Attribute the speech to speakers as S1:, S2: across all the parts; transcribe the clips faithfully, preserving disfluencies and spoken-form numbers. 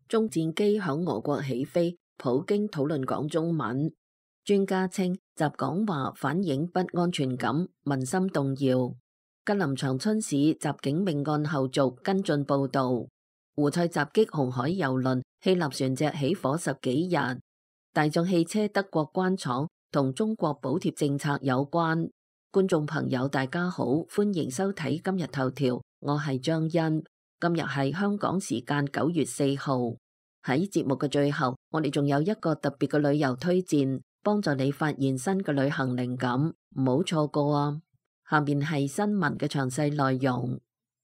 S1: 中戰機響俄國起飛，普京討論講中文。專家稱習講話反映不安全感，民心動搖。吉林長春市襲警命案後續跟進報導。胡塞襲擊紅海郵輪，希臘船隻起火十幾日。大眾汽車德國關廠同中國補貼政策有關。觀眾朋友大家好，歡迎收睇今日頭條，我係張欣。今日係香港時間九月四號。喺節目嘅最後，我哋仲有一個特別嘅旅遊推薦，幫助你發現新嘅旅行靈感，唔好錯過啊！下面係新聞嘅詳細內容。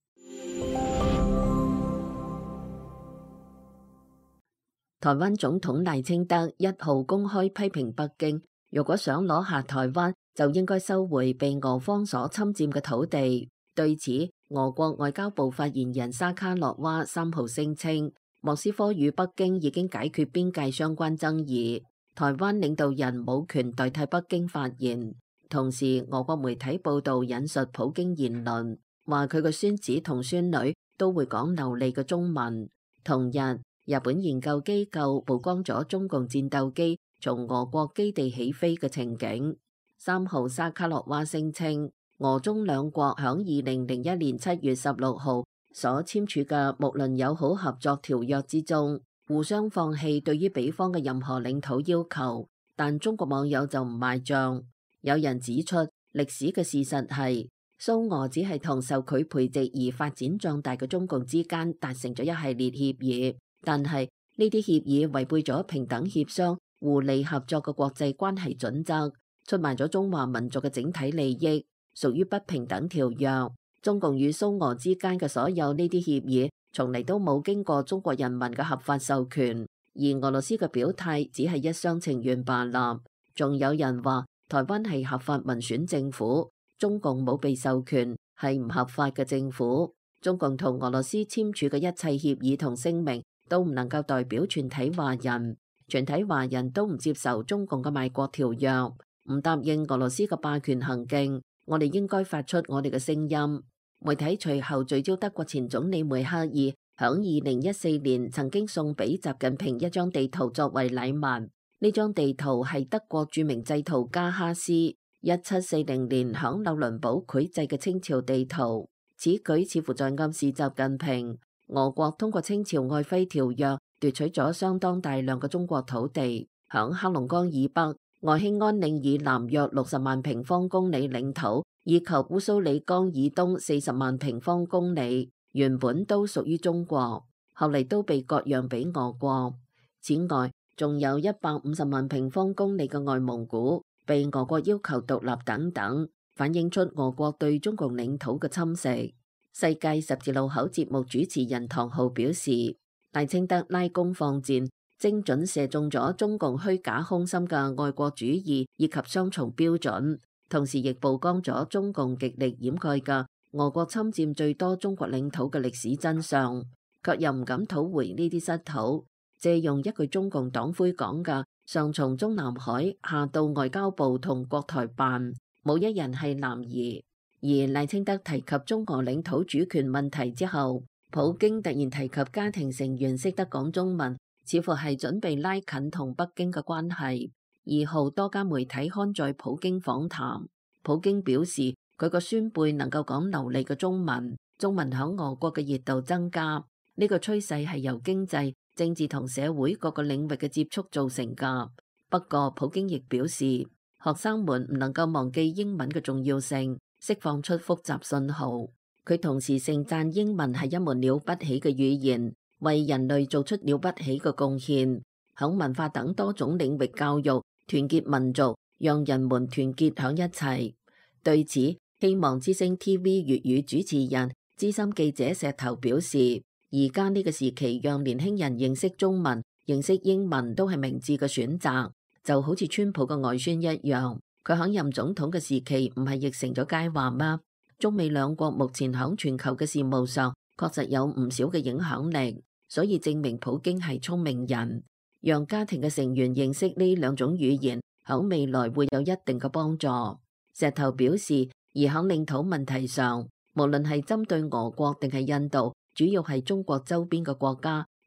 S1: 台灣總統賴清德一號公開批評北京，如果想攞下台灣，就應該收回被俄方所侵佔嘅土地。對此，俄國外交部發言人沙卡洛娃三號聲稱，莫斯科與北京已經解決邊界相關爭議，台灣領導人冇權代替北京發言。同時，俄國媒體報道引述普京言論，話佢嘅孫子同孫女都會講流利嘅中文。同日，日本研究機構曝光咗中共戰鬥機從俄國基地起飛嘅情景。三號沙卡洛娃聲稱，俄中兩國響二零零一年七月十六號所簽署嘅睦鄰友好合作條約之中，互相放棄對於彼方嘅任何領土要求，但中國網友就唔賣賬。有人指出，歷史嘅事實係蘇俄只係同受佢培植而發展壯大嘅中共之間達成咗一系列協議，但係呢啲協議違背咗平等協商、互利合作嘅國際關係準則，出賣咗中華民族嘅整體利益，屬於不平等條約。中共與蘇俄之間嘅所有呢啲協議，從嚟都冇經過中國人民嘅合法授權，而俄羅斯嘅表態只係一廂情願罷了。仲有人話台灣係合法民選政府，中共冇被授權，係唔合法嘅政府。中共同俄羅斯簽署嘅一切協議同聲明，都唔能夠代表全體華人，全體華人都唔接受中共嘅賣國條約，唔答應俄羅斯嘅霸權行徑。我哋應該發出我哋嘅聲音。媒體隨後聚焦德國前總理梅克爾響二零一四年曾經送俾習近平一張地圖作為禮物。呢張地圖係德國著名製圖家哈斯一七四零年響紐倫堡繪製嘅清朝地圖。此舉似乎在暗示習近平，俄國通過清朝璦琿條約奪取咗相當大量嘅中國土地，響黑龍江以北、外興安嶺以南約六十萬平方公里領土，以及烏蘇里江以東四十萬平方公里，原本都屬於中國，後嚟都被割讓俾俄國。此外，仲有一百五十萬平方公里嘅外蒙古被俄國要求獨立等等，反映出俄國對中國領土嘅侵蝕。世界十字路口節目主持人唐浩表示，賴清德拉弓放箭，精準射中咗中共虛假空心嘅愛國主義以及雙重標準，同時亦曝光咗中共極力掩蓋嘅俄國侵佔最多中國領土嘅歷史真相，卻又唔敢討回呢啲失土，借用一句中共黨魁講嘅，上從中南海，下到外交部同國台辦，冇一人係男兒。而賴清德提及中俄領土主權問題之後，普京突然提及家庭成員識得講中文，似乎係準備拉近同北京嘅關係。二號多家媒體刊載普京訪談，普京表示佢個孫輩能夠講流利嘅中文，中文響俄國嘅熱度增加，呢個趨勢係由經濟、政治同社會各個領域嘅接觸造成㗎。不過普京亦表示，學生們唔能夠忘記英文嘅重要性，釋放出複雜信號。佢同時盛讚英文係一門了不起嘅語言，為人類做出了不起嘅貢獻，響文化等多種領域教育、團結民族，讓人們團結響一齊。對此，希望之聲 T V 粵語主持人、資深記者石頭表示，而家呢個時期讓年輕人認識中文、認識英文都係明智嘅選擇，就好似川普嘅外孫一樣，佢響任總統嘅時期唔係譯成咗佳話嗎？中美兩國目前響全球嘅事務上確實有唔少嘅影響力，所以證明普京係聰明人，讓家庭嘅成員認識呢兩種語言，響未來會有一定嘅幫助。石頭表示，而響領土問題上，無論係針對俄國定係印度，主要係中國周邊嘅國家，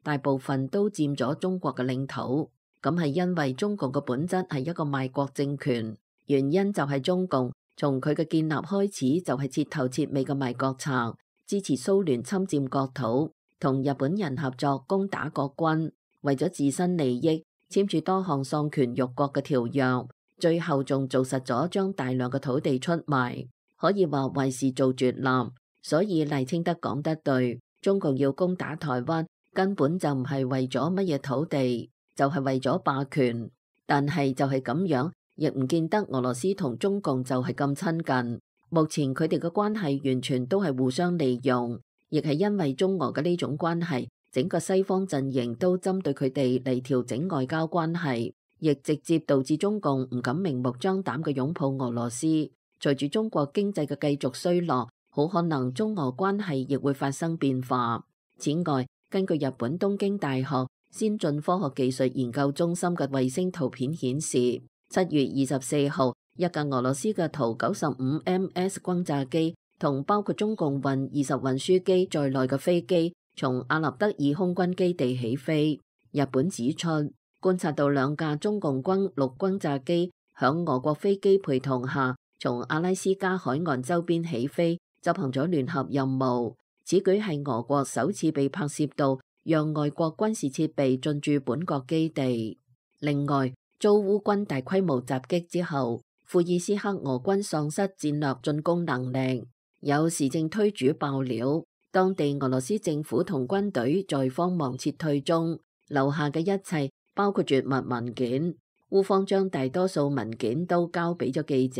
S1: 大部分都佔咗中國嘅領土。咁係因為中共嘅本質係一個賣國政權，原因就係中共從佢嘅建立開始就係徹頭徹尾嘅賣國賊，支持蘇聯侵佔國土，同日本人合作攻打國軍，為咗自身利益簽署多項喪權辱國嘅條約，最後仲做實咗將大量嘅土地出賣，可以話為時做絕立。所以賴清德講得對，中共要攻打台灣根本就唔係為咗乜嘢土地，就係為咗霸權。但係就係咁樣，亦唔見得俄羅斯同中共就係咁親近。目前佢哋嘅關係完全都係互相利用，亦係因為中俄嘅呢種關係，整個西方陣營都針對佢哋嚟調整外交關係，亦直接導致中共唔敢明目張膽嘅擁抱俄羅斯。隨住中國經濟嘅繼續衰落，好可能中俄關係亦會發生變化。此外，根據日本東京大學先進科學技術研究中心嘅衛星圖片顯示，七月二十四號，一架俄羅斯嘅圖九十五 M S 轟炸機同包括中共運二十運輸機在內嘅飛機從阿納德爾空軍基地起飛。日本指出，觀察到兩架中共軍陸轟炸機響俄國飛機陪同下，從阿拉斯加海岸周邊起飛，執行咗聯合任務。此舉係俄國首次被拍攝到讓外國軍事設備進駐本國基地。另外，遭烏軍大規模襲擊之後，庫爾斯克俄軍喪失戰略進攻能力。有時政推主爆料，當地俄羅斯政府同軍隊在慌忙撤退中，留下嘅一切包括絕密文件。烏方將大多數文件都交俾咗記者。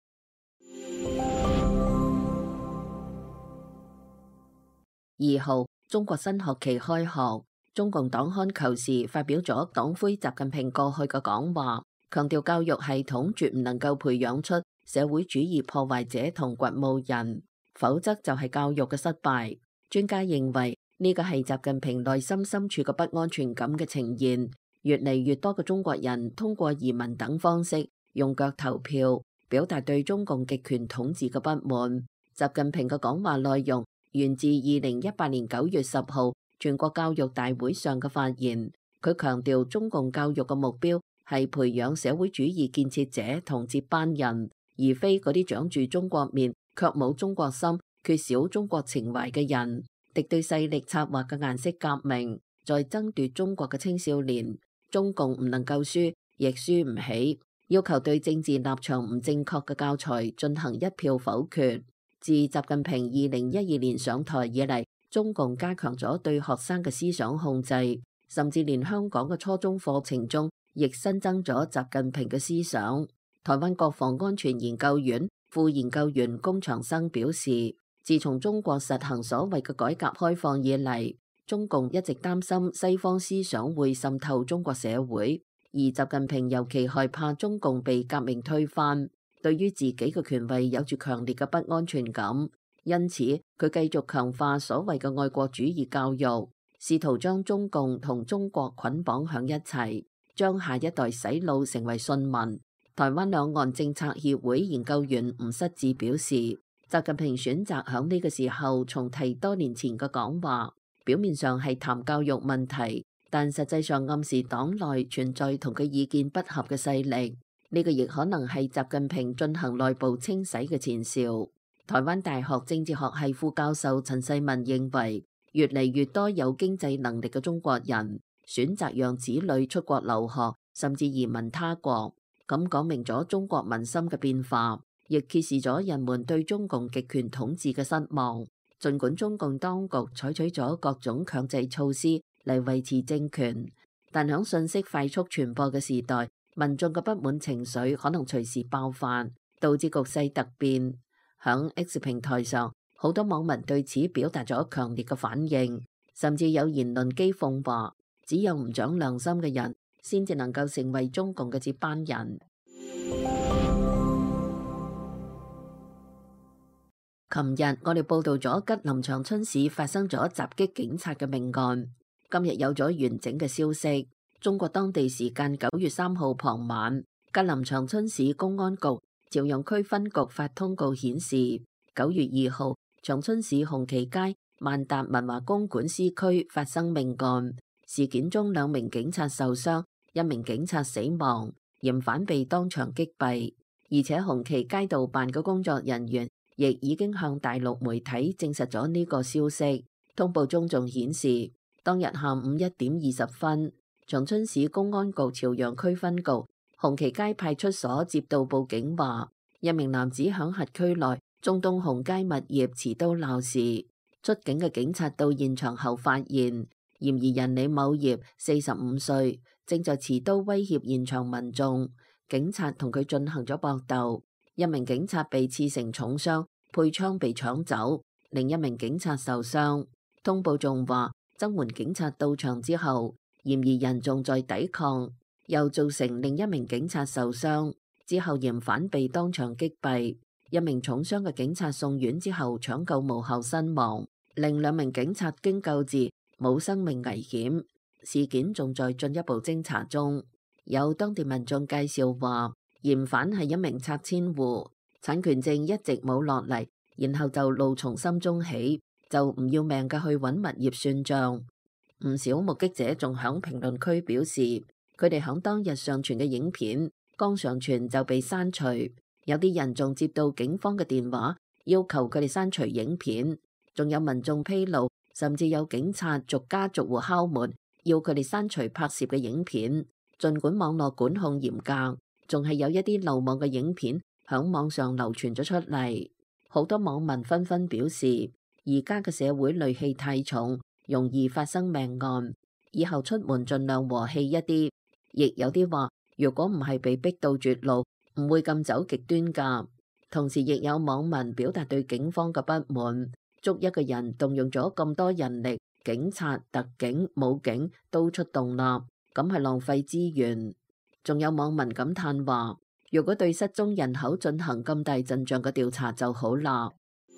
S1: 二號，中國新學期開學，中共黨刊《求是》發表咗黨魁習近平過去嘅講話，強調教育系統絕唔能夠培養出社會主義破壞者同掘墓人，否則就係教育嘅失敗。專家認為呢個係習近平內心深處嘅不安全感嘅呈現，越嚟越多嘅中國人通過移民等方式用腳投票，表達對中共極權統治嘅不滿。習近平嘅講話內容源自二零一八年九月十號全國教育大會上嘅發言。佢強調中共教育嘅目標係培養社會主義建設者同接班人，而非嗰啲長住中國面卻冇中國心、缺少中國情懷嘅人。敵對勢力策劃嘅顏色革命，在爭奪中國嘅青少年，中共唔能夠輸，亦輸唔起。要求對政治立場唔正確嘅教材進行一票否決。自習近平二零一二年上台以嚟，中共加強咗對學生嘅思想控制，甚至連香港嘅初中課程中亦新增咗習近平嘅思想。台灣國防安全研究院副研究員龔長生表示，自從中國實行所謂嘅改革開放以嚟，中共一直擔心西方思想會滲透中國社會，而習近平尤其害怕中共被革命推翻。對於自己嘅權位有住強烈嘅不安全感，因此佢繼續強化所謂嘅愛國主義教育，試圖將中共同中國捆綁喺一齊，將下一代洗腦成為信民。台灣兩岸政策協會研究員吳失志表示，習近平選擇喺呢個時候重提多年前嘅講話，表面上係談教育問題，但實際上暗示黨內存在同佢意見不合嘅勢力。呢個亦可能係習近平進行內部清洗嘅前兆。台灣大學政治學系副教授陳世民認為，越嚟越多有經濟能力嘅中國人選擇讓子女出國留學，甚至移民他國，咁講明咗中國民心嘅變化，亦揭示咗人們對中共極權統治嘅失望。儘管中共當局採取咗各種強制措施嚟維持政權，但響信息快速傳播嘅時代，民眾嘅不滿情緒可能隨時爆發，導致局勢突變。響 X 平台上，好多網民對此表達咗強烈嘅反應，甚至有言論譏諷話，只有唔長良心嘅人先至能夠成為中共嘅接班人。琴日我哋報道咗吉林長春市發生咗襲擊警察嘅命案，今日有咗完整嘅消息。中國當地時間九月三號傍晚，吉林長春市公安局朝陽區分局發通告顯示，九月二號長春市紅旗街萬達文華宮管司區發生命案， 事件中兩名警察受傷，一名警察死亡，嫌犯被當場擊斃。而且紅旗街道辦嘅工作人員亦已經向大陸媒體證實咗呢個消息。通報中仲顯示，當日下午一點二十分，長春市公安局朝陽區分局紅旗街派出所接到報警話，一名男子響轄區內中東紅街物業持刀鬧事。出警嘅警察到現場後發現，嫌疑人李某業四十五歲，正在持刀威脅現場民眾。警察同佢進行咗搏鬥，一名警察被刺成重傷，配槍被搶走，另一名警察受傷。通報仲話，增援警察到場之後，嫌疑人仲在抵抗，又造成另一名警察受傷。之後嫌犯被當場擊斃，一名重傷嘅警察送院之後搶救無效身亡，另兩名警察經救治冇生命危險。事件仲在進一步偵查中。有當地民眾介紹話，嫌犯係一名拆遷戶，產權證一直冇落嚟，然後就怒從心中起，就唔要命嘅去揾物業算賬。唔少目擊者仲響評論區表示，佢哋響當日上傳嘅影片剛上傳就被刪除，有啲人仲接到警方嘅電話，要求佢哋刪除影片。仲有民眾披露，甚至有警察逐家逐戶敲門，要佢哋刪除拍攝嘅影片。儘管網絡管控嚴格，仲係有一啲漏網嘅影片響網上流傳咗出嚟。好多網民紛紛表示，而家嘅社會戾氣太重，容易發生命案，以後出門盡量和氣一啲。亦有啲話，如果唔係被逼到絕路，唔會咁走極端㗎。同時亦有網民表達對警方嘅不滿，捉一個人動用咗咁多人力，警察、特警、武警都出動啦，咁係浪費資源。仲有網民感嘆話，如果對失蹤人口進行咁大陣仗嘅調查就好啦。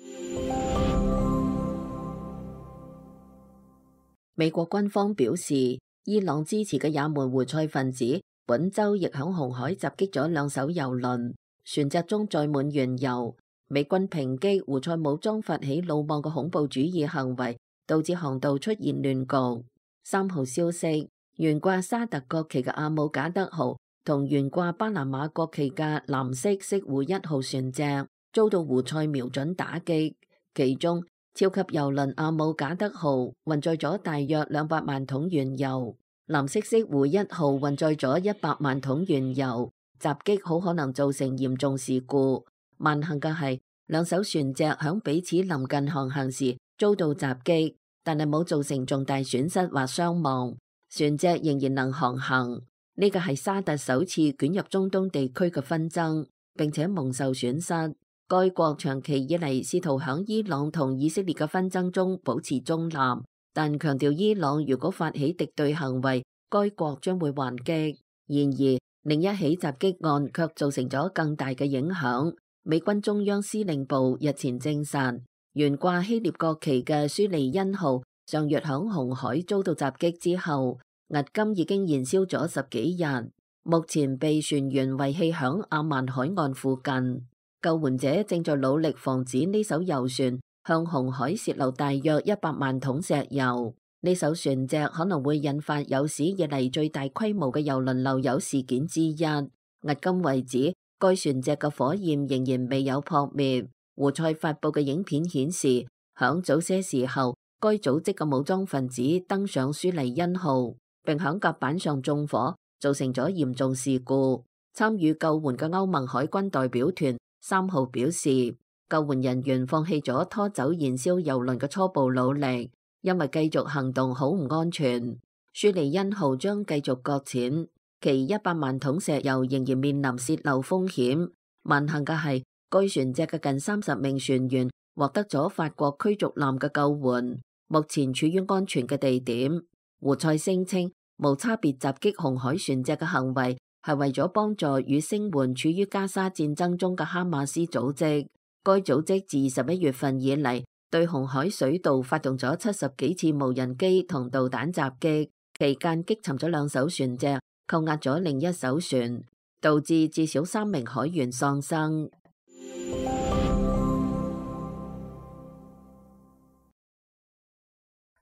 S1: 美國軍方表示，伊朗支持嘅也門胡塞分子本週亦響紅海襲擊咗兩艘油輪，船隻中載滿原油。美軍抨擊胡塞武裝發起魯莽嘅恐怖主義行為，導致航道出現亂局。三號消息，懸掛沙特國旗嘅阿姆賈德號同懸掛巴拿馬國旗嘅藍色色湖一號船隻遭到胡塞瞄準打擊，其中超級油輪阿姆賈德號運載咗大約兩百萬桶原油，藍色色湖一號運載咗一百萬桶原油。襲擊好可能造成嚴重事故。萬幸嘅係，兩艘船隻響彼此臨近航行時遭到襲擊，但係冇造成重大損失或傷亡，船隻仍然能航行。呢個係沙特首次捲入中東地區嘅紛爭，並且蒙受損失。該國長期以嚟試圖響伊朗同以色列嘅紛爭中保持中立，但強調伊朗如果發起敵對行為，該國將會還擊。然而，另一起襲擊案卻造成咗更大嘅影響。美軍中央司令部日前證實，懸掛希臘國旗嘅舒利恩號上月響紅海遭到襲擊之後，迄今已經燃燒咗十幾日，目前被船員遺棄響阿曼海岸附近。救援者正在努力防止呢艘油船向紅海洩漏大約一百萬桶石油。呢艘船隻可能會引發有史以嚟最大規模嘅油輪漏油事件之一。迄今為止，該船隻嘅火焰仍然未有撲滅。胡塞發布嘅影片顯示，響早些時候，該組織嘅武裝分子登上舒利恩號，並響甲板上縱火，造成咗嚴重事故。參與救援嘅歐盟海軍代表團三號表示，救援人員放棄咗拖走燃燒油輪嘅初步努力，因為繼續行動好唔安全。舒利恩號將繼續擱淺，其一百萬桶石油仍然面臨洩漏風險。萬幸嘅係，該船隻嘅近三十名船員獲得咗法國驅逐艦嘅救援，目前處於安全嘅地點。胡塞聲稱，無差別襲擊紅海船隻嘅行為係為咗幫助與聲援處於加沙戰爭中嘅哈馬斯組織。該組織自十一月份以嚟，對紅海水道發動咗七十幾次無人機同導彈襲擊，期間擊沉咗兩艘船隻，扣押咗另一艘船，導致至少三名海員喪生。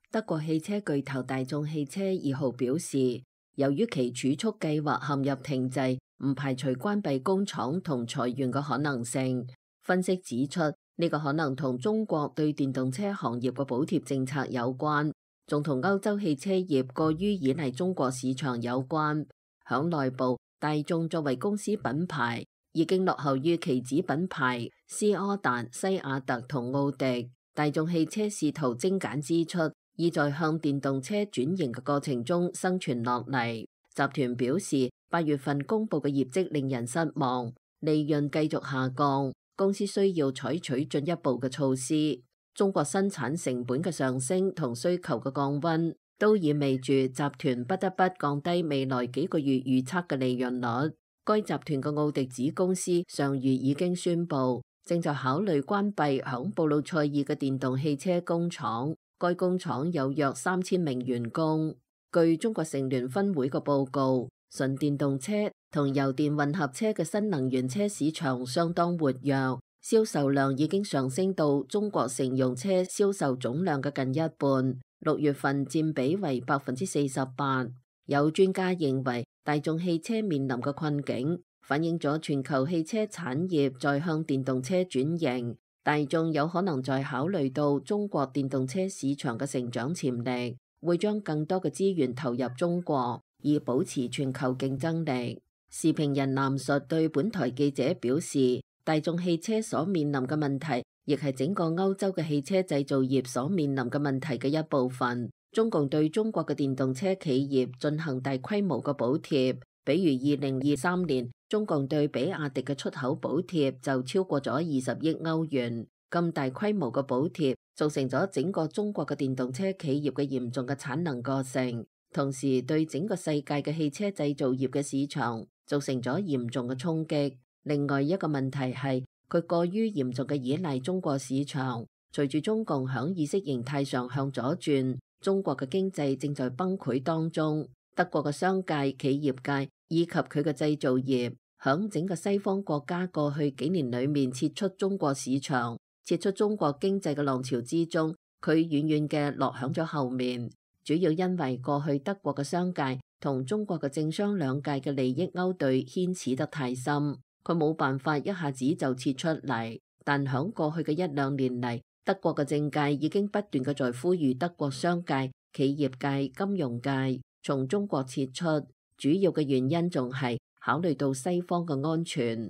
S1: 德國汽車巨頭大眾汽車二號表示，由於其儲蓄計劃陷入停滯，唔排除關閉工廠同裁員嘅可能性。分析指出，呢個可能同中國對電動車行業嘅補貼政策有關，仲同歐洲汽車業過於依賴中國市場有關。響內部，大眾作為公司品牌，已經落後於其子品牌斯柯達、西亞特同奧迪。大眾汽車試圖精簡支出，意在向電動車轉型嘅過程中生存落嚟。集團表示，八月份公布嘅業績令人失望，利潤繼續下降。公司需要採取進一步嘅措施。中國生產成本嘅上升同需求嘅降溫，都意味住集團不得不降低未來幾個月預測嘅利潤率。該集團嘅奧迪子公司上月已經宣布，正在考慮關閉響布魯塞爾嘅電動汽車工廠。該工廠有約三千名員工。據中國乘聯分會嘅報告，純電動車同油電混合車嘅新能源車市場相當活躍，銷售量已經上升到中國乘用車銷售總量嘅近一半，六月份佔比為百分之四十八。有專家認為，大眾汽車面臨嘅困境反映咗全球汽車產業在向電動車轉型，大眾有可能在考慮到中國電動車市場嘅成長潛力，會將更多嘅資源投入中國，以保持全球競爭力。時評人藍述對本台記者表示，大眾汽車所面臨嘅問題，亦係整個歐洲嘅汽車製造業所面臨嘅問題嘅一部分。中共對中國嘅電動車企業進行大規模嘅補貼，比如二零二三年，中共對比亞迪嘅出口補貼就超過咗二十億歐元。咁大規模嘅補貼造成咗整個中國嘅電動車企業嘅嚴重嘅產能過剩，同時對整個世界嘅汽車製造業嘅市場造成咗嚴重嘅衝擊。另外一個問題係佢過於嚴重嘅依賴中國市場，隨住中共響意識形態上向左轉，中國嘅經濟正在崩潰當中。德國嘅商界、企業界以及佢嘅製造業響整個西方國家過去幾年裏面撤出中國市場、撤出中國經濟嘅浪潮之中，佢遠遠嘅落響咗後面，主要因為過去德國嘅商界同中國嘅政商兩界嘅利益勾兌牽扯得太深，佢冇辦法一下子就撤出嚟。但響過去嘅一兩年嚟，德國嘅政界已經不斷嘅在呼籲德國商界、企業界、金融界從中國撤出，主要嘅原因仲係考慮到西方嘅安全。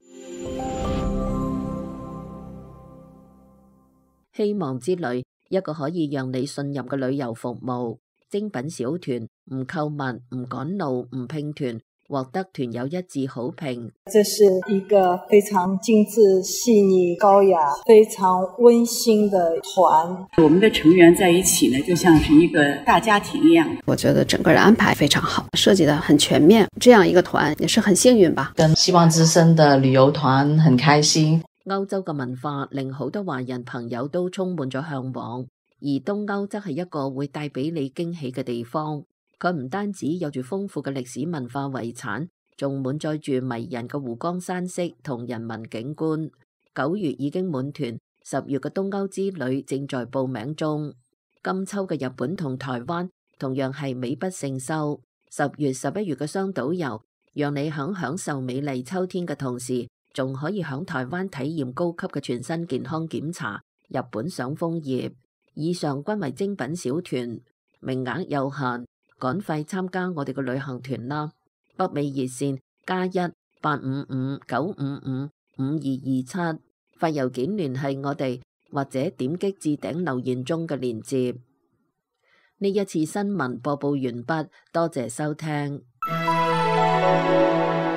S1: 希望之旅，一個可以讓你信任嘅旅遊服務。精品小團，唔購物、唔趕路、唔拼團，獲得團友一致好評。
S2: 這是一個非常精緻、細膩、高雅、非常溫馨的團。
S3: 我們的成員在一起呢，就像是一個大家庭一樣。
S4: 我覺得整個的安排非常好，設計得很全面。這樣一個團也是很幸運吧。
S5: 跟希望之聲的旅遊團很開心。
S1: 歐洲嘅文化令好多華人朋友都充滿咗向往，而東歐則係一個會帶俾你驚喜嘅地方。佢唔單止有住豐富嘅歷史文化遺產，仲滿載住迷人嘅湖光山色同人文景觀。九月已經滿團，十月嘅東歐之旅正在報名中。今秋嘅日本同台灣同樣係美不勝收。十月、十一月嘅雙島遊，讓你響享受美麗秋天嘅同時，仲可以響台灣體驗高級嘅全身健康檢查，日本賞楓葉。以上均為精品小團，名額有限，趕快參加我哋嘅旅行團啦！北美熱線加一八五五九五五五二二七，發郵件聯繫我哋，或者點擊置頂留言中嘅鏈接。呢一次新聞播報完畢，多謝收聽。